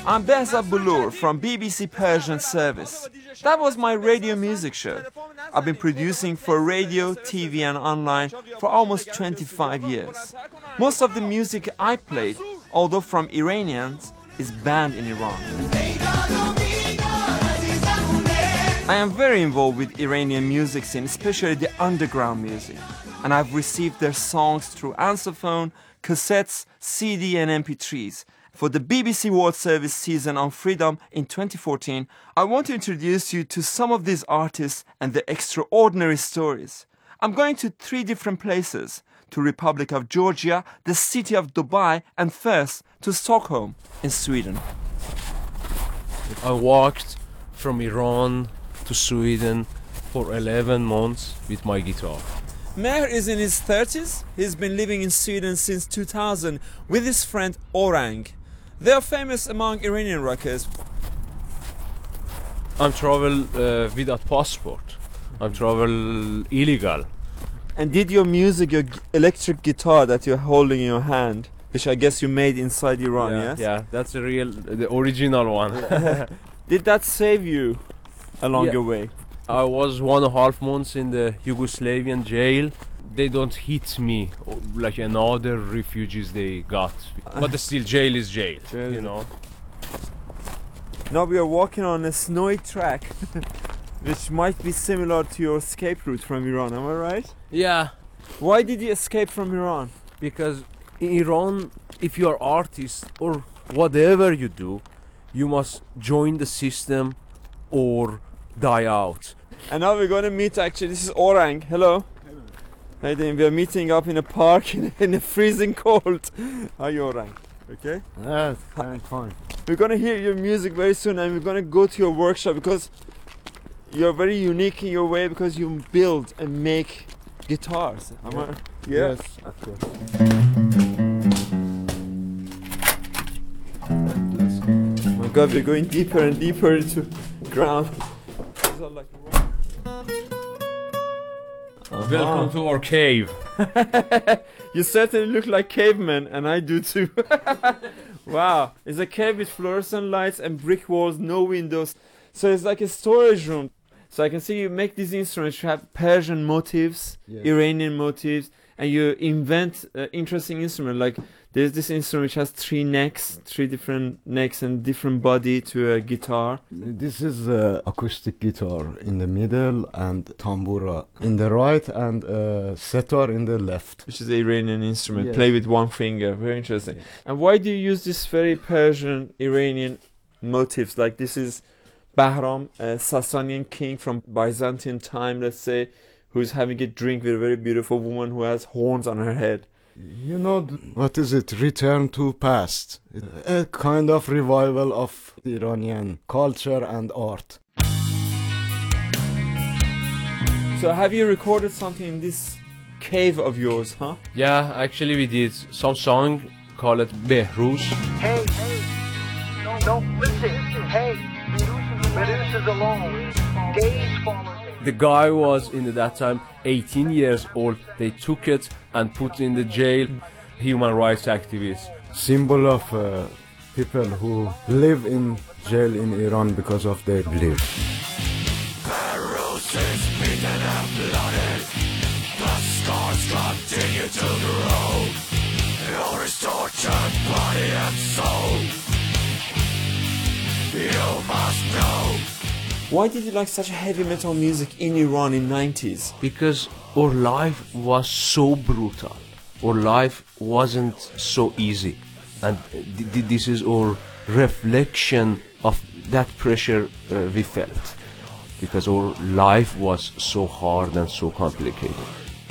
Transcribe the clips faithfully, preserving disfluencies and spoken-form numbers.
I'm Behzad Bulur from B B C Persian Service. That was my radio music show. I've been producing for radio, T V and online for almost twenty-five years. Most of the music I played, although from Iranians, is banned in Iran. I am very involved with Iranian music scene, especially the underground music. And I've received their songs through Answerphone, cassettes, C D and M P threes. For the B B C World Service season on Freedom in twenty fourteen, I want to introduce you to some of these artists and their extraordinary stories. I'm going to three different places, to Republic of Georgia, the city of Dubai, and first to Stockholm in Sweden. I walked from Iran to Sweden for eleven months with my guitar. Mehr is in his thirties. He's been living in Sweden since two thousand with his friend Orang. They are famous among Iranian rockers. I'm travel uh, without passport. I'm travel illegal. And did your music, your g- electric guitar that you're holding in your hand, which I guess you made inside Iran, yeah, yes? Yeah, that's the real, the original one. Did that save you along Yeah. your way? I was one and a half months in the Yugoslavian jail. They don't hit me like another refugees they got. But still, jail is jail, Jail. you know. Now we are walking on a snowy track, which might be similar to your escape route from Iran, am I right? Yeah, Why did you escape from Iran? because in Iran, if you are artist or whatever you do, you must join the system or die out. And now we're going to meet, actually, this is Orang. Hello. Hey, then we are meeting up in a park in, in a freezing cold. How are you, Orang? Okay? Yes, I'm fine. We're going to hear your music very soon and we're going to go to your workshop because you're very unique in your way because you build and make guitars. Am Yeah. I? Yeah. Yes, of course. Oh my God, we're going deeper and deeper into ground. These are like Welcome to our cave. You certainly look like cavemen, and I do too. Wow, it's a cave with fluorescent lights and brick walls, no windows. So it's like a storage room. So I can see you make these instruments. You have Persian motifs, Yes. Iranian motifs, and you invent uh, interesting instruments. Like there's this instrument which has three necks, three different necks and different body to a guitar. This is uh, acoustic guitar in the middle and tambura in the right and uh, setar in the left. Which is an Iranian instrument, Yes. play with one finger, very interesting. And why do you use this very Persian, Iranian motifs? Like this is Bahram, a Sasanian king from Byzantine time, let's say, who's having a drink with a very beautiful woman who has horns on her head. You know, th- what is it? Return to past. A kind of revival of Iranian culture and art. So have you recorded something in this cave of yours, huh? Yeah, actually we did some song called Behruz. Hey, hey, no, don't listen. Hey, Medusa's alone. Gaze follows me. The guy was in that time eighteen years old. They took it and put in the jail. Human rights activists. Symbol of uh, people who live in jail in Iran because of their belief. Why did you like such heavy metal music in Iran in nineties? Because our life was so brutal. Our life wasn't so easy. And th- th- this is our reflection of that pressure uh, we felt. Because our life was so hard and so complicated.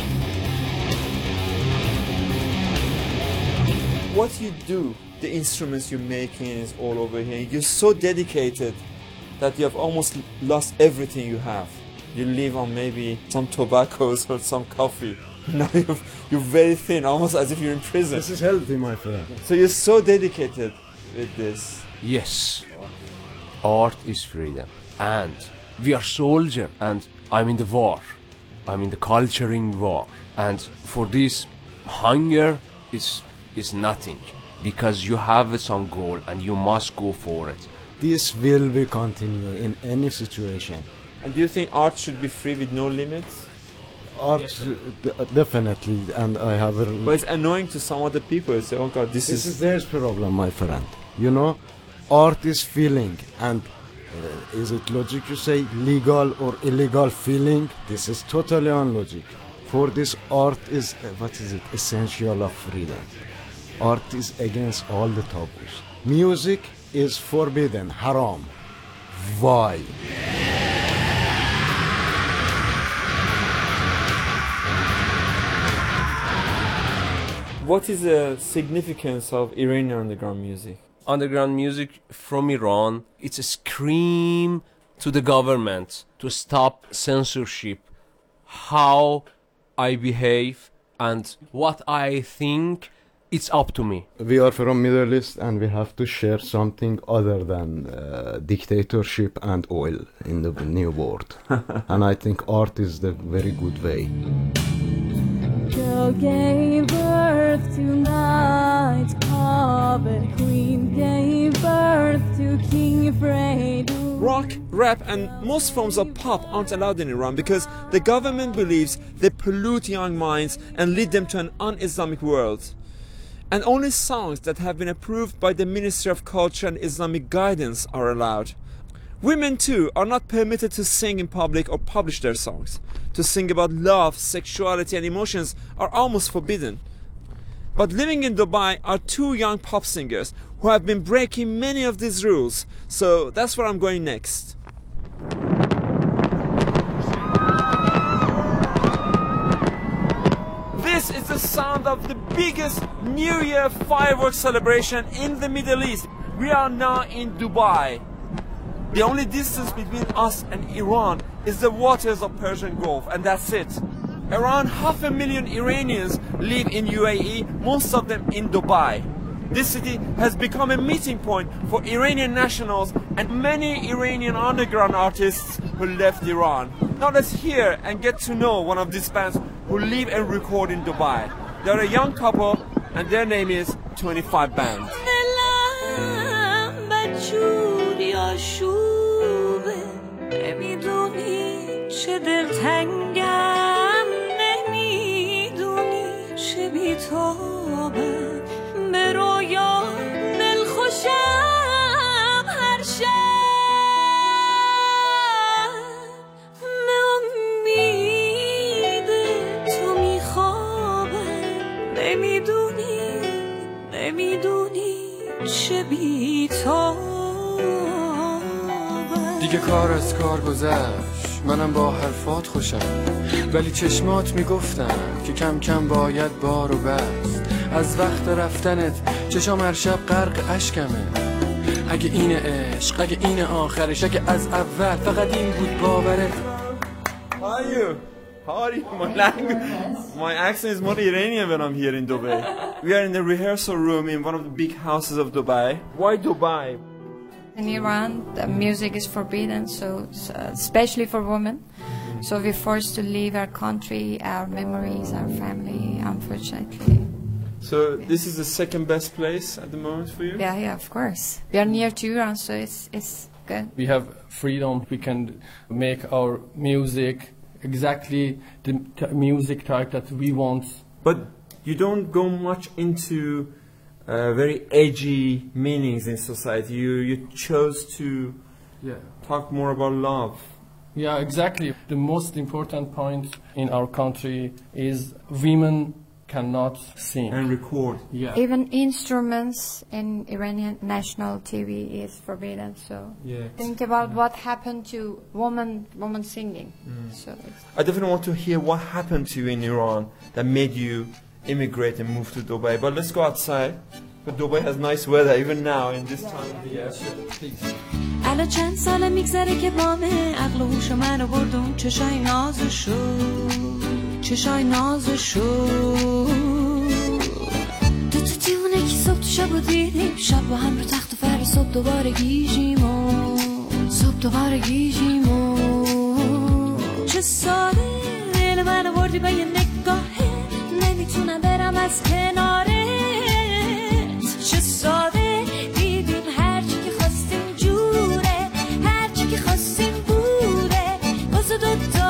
What you do, the instruments you're making is all over here. You're so dedicated that you have almost lost everything you have. You live on maybe some tobaccos or some coffee. Now you're, you're very thin, almost as if you're in prison. This is healthy, my friend. So you're so dedicated with this. Yes, art is freedom. And we are soldier and I'm in the war. I'm in the culturing war. And for this, hunger is, is nothing. because you have some goal and you must go for it. This will be continue in any situation. And do you think art should be free with no limits? Art, d- definitely, and I have a... But it's annoying to some other people. Say, oh God, this, This is... is their problem, my friend. You know, art is feeling, and uh, is it logic to say legal or illegal feeling? This is totally unlogic. For this, art is, uh, what is it, essential of freedom. Art is against all the taboos. Music is forbidden, haram. Why? What is the significance of Iranian underground music? Underground music from Iran, it's a scream to the government to stop censorship, how I behave and what I think, it's up to me. We are from Middle East and we have to share something other than uh, dictatorship and oil in the new world. And I think art is the very good way. Girl gave birth to night, Kabe queen gave birth to King Fredo. Rock, rap and most forms of pop aren't allowed in Iran because the government believes they pollute young minds and lead them to an un-Islamic world. And only songs that have been approved by the Ministry of Culture and Islamic Guidance are allowed. Women too are not permitted to sing in public or publish their songs. To sing about love, sexuality and emotions are almost forbidden. But living in Dubai are two young pop singers who have been breaking many of these rules. So that's where I'm going next. This is the sound of the biggest New Year fireworks celebration in the Middle East. We are now in Dubai. The only distance between us and Iran is the waters of Persian Gulf, and that's it. Around half a million Iranians live in U A E, most of them in Dubai. This city has become a meeting point for Iranian nationals and many Iranian underground artists who left Iran. Now let's hear and get to know one of these bands who live and record in Dubai. They're a young couple and their name is twenty-five Band. دیگه کار از کار گذشت، منم با حرفات خوشم، ولی چشمات میگفتن که کم کم باید بارو بست. از وقت رفتنت چشام هر شب غرق اشکمه. اگه این عشق، اگه این آخرش، اگه از اول فقط این بود باورت. How are you? How are you? My language, my accent is more Iranian when I'm here in Dubai. We are in the rehearsal room in one of the big houses of Dubai. Why Dubai? In Iran, the music is forbidden, so uh, especially for women. So we're forced to leave our country, our memories, our family, unfortunately. So this is the second best place at the moment for you? Yeah, yeah, of course. We are near to Iran, so it's it's good. We have freedom. We can make our music exactly the t music type that we want. But you don't go much into uh, very edgy meanings in society. You you chose to Yeah. talk more about love. Yeah, exactly. The most important point in our country is women cannot sing and record. Yeah. Even instruments in Iranian national T V is forbidden. So Yeah. think about what happened to woman woman singing. Mm. So it's I definitely want to hear what happened to you in Iran that made you immigrate and move to Dubai. But let's go outside. But Dubai has nice weather even now in this time of the year. Please. الان چند سال میگذره که بامه عقل و هوش منو بردون چشای نازشو چشای نازشو دو تا دیونه که صبح تو شب و دیدیم شب با هم رو تخت و فر صبح دوباره گیجیم و صبح دوباره گیجیم و چه ساله دل منو بردی به یه نگاهه نمیتونم برم از کنارت چه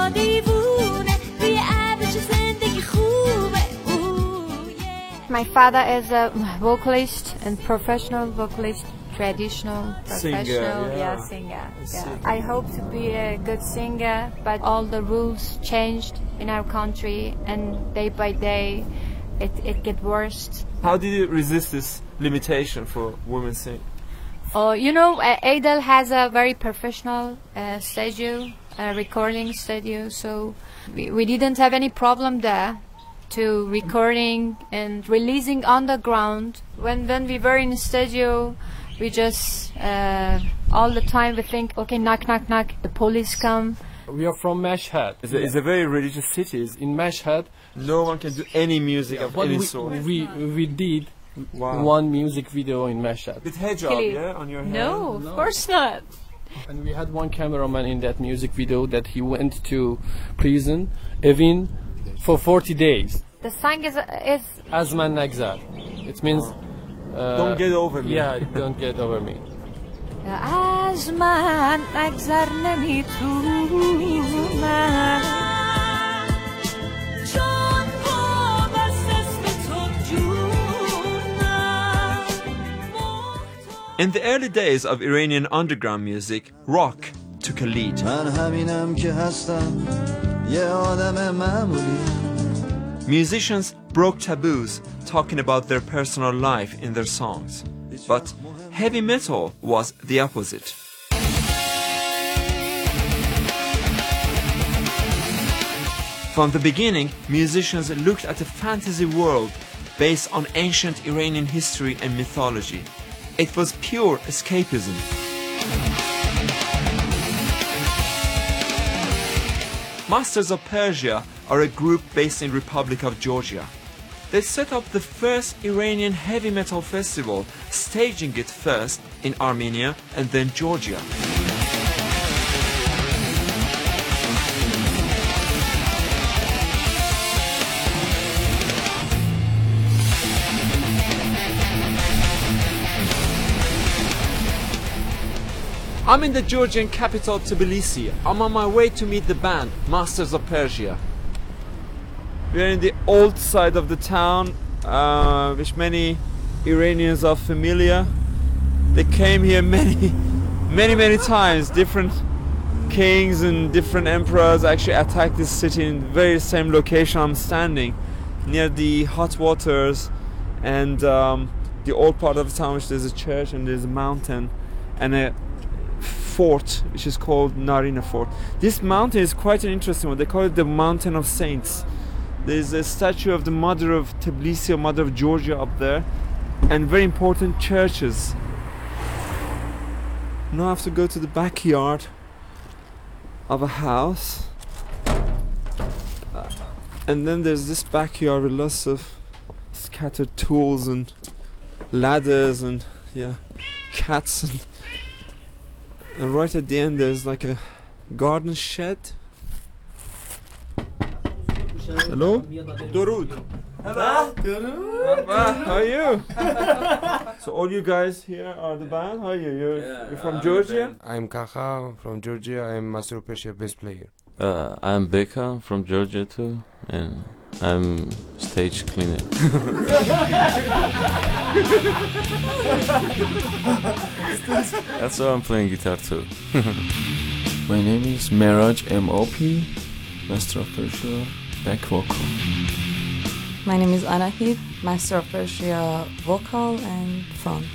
ما دیوونه روی عرش زندگی خوبه. Ooh, yeah. My father is a vocalist and professional vocalist, traditional, professional, Singer, yeah. yeah, singer. Yeah. singer. I hope to be a good singer, but all the rules changed in our country, and day by day, it it get worse. How did you resist this limitation for women singing? Oh, you know, uh, Adel has a very professional uh, studio, uh, recording studio, so we, we didn't have any problem there to recording and releasing underground. When when we were in the studio, we just uh, all the time we think, okay, knock, knock, knock, the police come. We are from Mashhad. It's a, it's a very religious city. It's- In Mashhad, No one can do any music of but any we, sort. we we did Wow. one music video in Mashhad, With hijab, Clear. yeah, on your head? No, of course not. and we had one cameraman in that music video that he went to prison, Evin, for forty days. The song is is Azman Nagzar. It means uh, Don't get over me. Yeah, don't get over me. از من نگذر نمیتونم چون پا بست اسم تو جونم. In the early days of Iranian underground music, rock took a lead. من همینم که هستم یه آدم معمولی. Musicians broke taboos, talking about their personal life in their songs. But heavy metal was the opposite. From the beginning, musicians looked at a fantasy world based on ancient Iranian history and mythology. It was pure escapism. Masters of Persia are a group based in Republic of Georgia. They set up the first Iranian heavy metal festival, staging it first in Armenia and then Georgia. I'm in the Georgian capital Tbilisi. I'm on my way to meet the band, Masters of Persia. We're in the old side of the town, uh, which many Iranians are familiar. They came here many, many, many times. Different kings and different emperors actually attacked this city in the very same location I'm standing, near the hot waters and um, the old part of the town, which there's a church and there's a mountain and a fort which is called Narina Fort. This mountain is quite an interesting one. They call it the Mountain of Saints. There's a statue of the mother of Tbilisi, or mother of Georgia, up there, and very important churches. Now I have to go to the backyard of a house, uh, and then there's this backyard with lots of scattered tools and ladders and yeah, cats and And right at the end there's like a garden shed. Hello? Dorud. Hello. How are you? So all you guys here are the band? How are you? You're, you're from Georgia? I'm Kacha from Georgia. I'm Master of Persia bass player. Uh, I'm Beka from Georgia too, and I'm stage cleaner. That's why I'm playing guitar too. My name is Meraj M O P, Master of Persia, back vocal. My name is Anahid, Master of Persia vocal and front.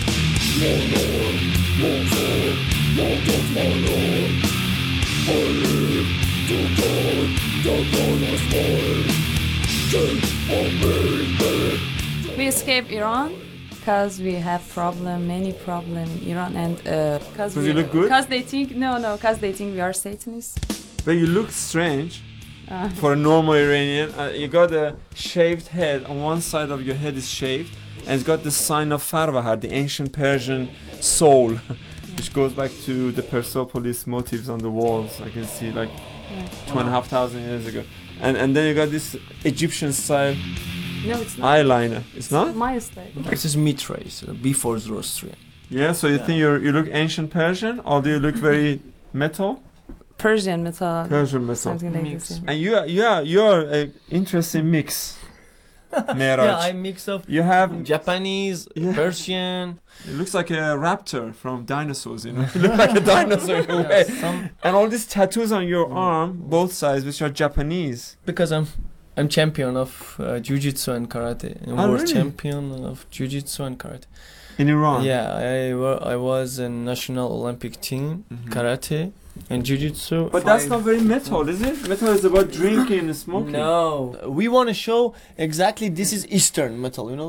We escaped Iran because we have problem, many problem in Iran, and because uh, you look good? Because they think no, no, because they think we are Satanists. But you look strange Uh. for a normal Iranian. Uh, you got a shaved head. On one side of your head is shaved, and it's got the sign of Farvahar, the ancient Persian soul, which goes back to the Persepolis motifs on the walls. I can see like Yeah. two and a half thousand years ago. And and then you got this Egyptian style No, it's not. eyeliner. It's not? My style. This is mid-race, uh, before Zoroastrian. Yeah. So you Yeah. think you you look ancient Persian, or do you look very metal? Persian metal. Persian metal. Something like this. yeah. And you are, you are, you are an interesting mix. Mehraj. Yeah, I mix of You have Japanese, Yeah. Persian. It looks like a raptor from dinosaurs, you know. You look like a dinosaur in a Yeah, way. some- And all these tattoos on your arm, both sides, which are Japanese. Because I'm I'm champion of uh, jiu-jitsu and karate. I'm Oh, world really? champion of jiu-jitsu and karate. In Iran? Yeah, I, wa- I was in national Olympic team, karate and jiu-jitsu. But that's Five- not very metal, is it? Metal is about drinking and smoking. No, we want to show exactly this is Eastern metal, you know.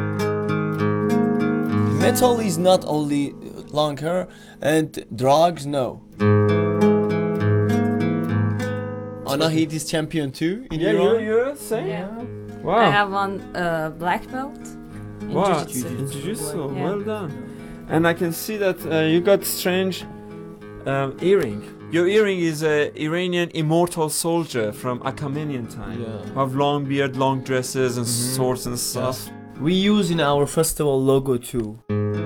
Metal is not only long hair and drugs, no. Anahit is champion too in Yeah, Iran. you, you're saying? Yeah. Wow. I have one uh, black belt in Wow, jiu-jitsu. in jiu-jitsu, Yeah. well done. And I can see that uh, you got strange um, earring. Your earring is a Iranian immortal soldier from Achaemenian time. Yeah. Who have long beard, long dresses, and swords and stuff. We use in our festival logo too.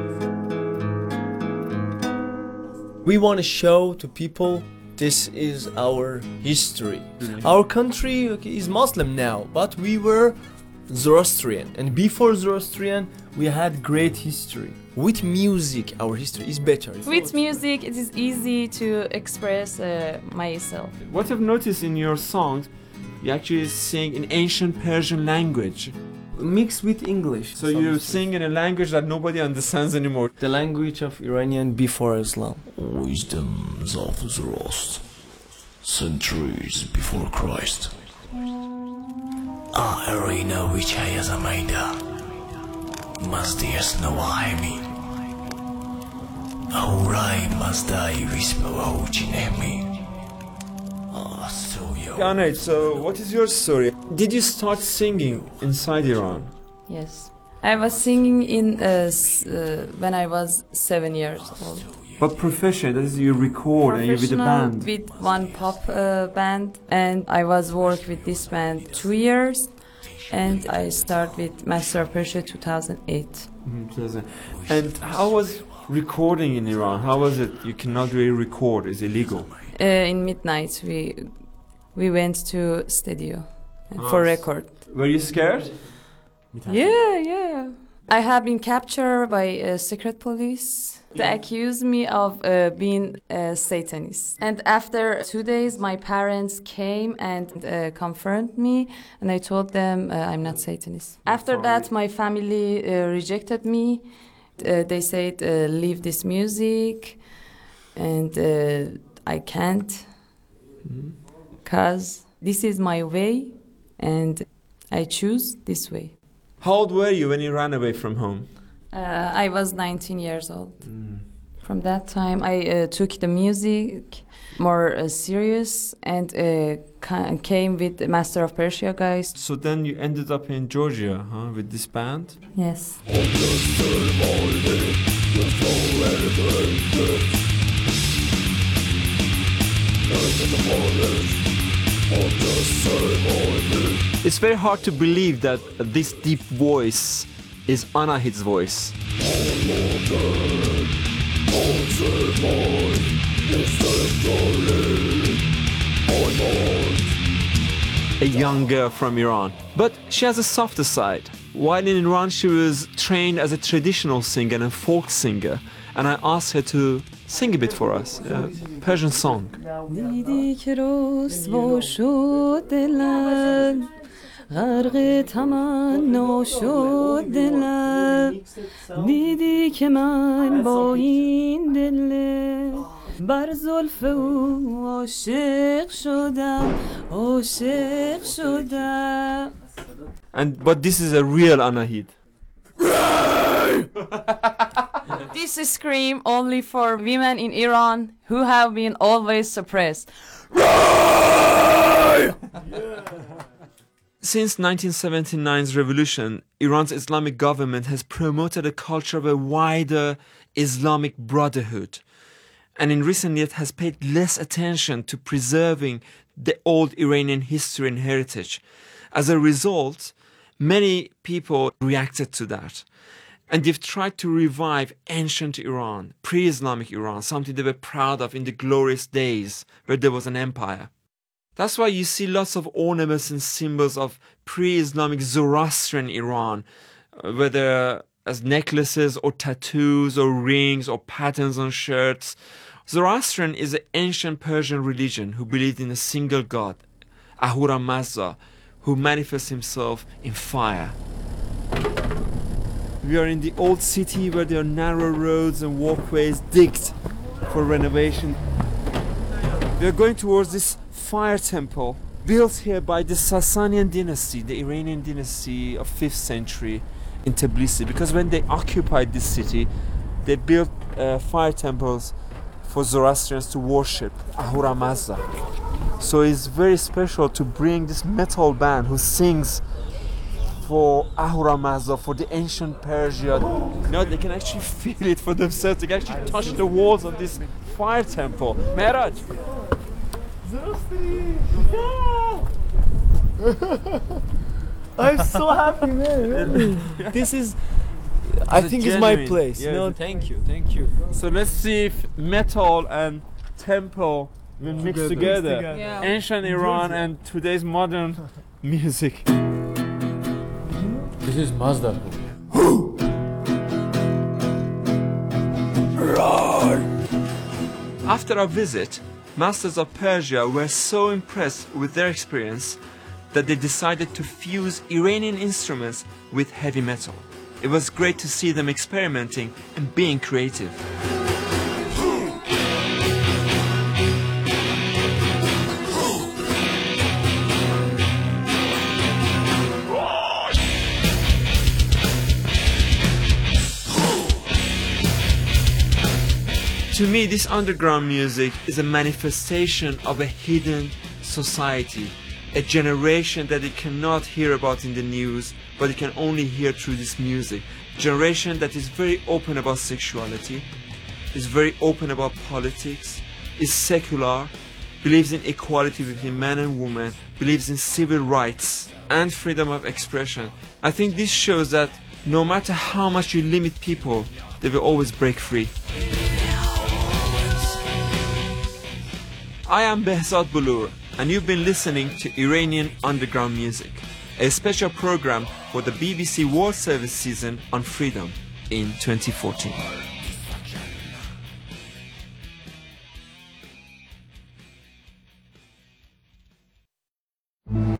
We want to show to people this is our history. Mhm. Our country okay, is Muslim now, but we were Zoroastrian, and before Zoroastrian we had great history. With music our history is better. With music, it is easy to express uh, myself. What I've noticed in your songs, you actually sing in ancient Persian language. Mixed with English. So you sing in a language that nobody understands anymore. The language of Iranian before Islam. Wisdoms of Zoroaster, centuries before Christ. Ah, arena which I as a maida. Must yes no hemi. Aurai must I whisper out in me. Ah, so yo. Anahit, so what is your story? Did you start singing inside Iran? Yes. I was singing in uh, s- uh, when I was seven years old. But profession, that is you record and you're with a Professional band. with one pop uh, band, and I was work with this band two years, and I start with Master of Persia two thousand eight. Mhm, pleasant. And how was recording in Iran? How was it? You cannot really record, it's illegal. Uh, in midnight, we we went to studio for Ah. record. Were you scared? Yeah, yeah. I have been captured by uh, secret police. They accused me of uh, being a Satanist. And after two days, my parents came and uh, confirmed me, and I told them uh, I'm not Satanist. After that, my family uh, rejected me. Uh, they said, uh, leave this music, and uh, I can't, because this is my way, and I choose this way. How old were you when you ran away from home? Uh, I was nineteen years old. From that time, I uh, took the music more uh, serious and uh, ca- came with the Master of Persia guys. So then you ended up in Georgia, huh, with this band? Yes. It's very hard to believe that this deep voice is Anahit's voice. A young girl from Iran. But she has a softer side. While in Iran, she was trained as a traditional singer and folk singer. And I asked her to sing a bit for us, a Persian song. دیدی که رسوا شد دلم غرق تمنا شد دلم دیدی که من با این دل بر زلف او عاشق شدم عاشق شدم. And but this is a real Anahit. This is scream only for women in Iran who have been always suppressed. Since nineteen seventy-nine's revolution, Iran's Islamic government has promoted a culture of a wider Islamic brotherhood, and in recent years has paid less attention to preserving the old Iranian history and heritage. As a result, many people reacted to that. And they've tried to revive ancient Iran, pre-Islamic Iran, something they were proud of in the glorious days where there was an empire. That's why you see lots of ornaments and symbols of pre-Islamic Zoroastrian Iran, whether as necklaces or tattoos or rings or patterns on shirts. Zoroastrian is an ancient Persian religion who believed in a single god, Ahura Mazda, who manifests himself in fire. We are in the old city where there are narrow roads and walkways digged for renovation. We are going towards this fire temple built here by the Sasanian dynasty, the Iranian dynasty of fifth century in Tbilisi, because when they occupied this city, they built uh, fire temples for Zoroastrians to worship Ahura Mazda. So it's very special to bring this metal band who sings for Ahura Mazda, for the ancient Persia. You know, they can actually feel it for themselves. They can actually touch the walls of this fire temple. Meraj! I'm so happy, man. Really. This is, I think, is my place. Yeah, no, thank you, thank you. So let's see if metal and temple will mix together. together. Yeah. Ancient Iran and today's modern music. This is Mazda. After our visit, masters of Persia were so impressed with their experience that they decided to fuse Iranian instruments with heavy metal. It was great to see them experimenting and being creative. To me, this underground music is a manifestation of a hidden society, a generation that you cannot hear about in the news, but you can only hear through this music. A generation that is very open about sexuality, is very open about politics, is secular, believes in equality between man and woman, believes in civil rights and freedom of expression. I think this shows that no matter how much you limit people, they will always break free. I am Behzad Bulur, and you've been listening to Iranian Underground Music, a special program for the B B C World Service season on freedom in twenty fourteen.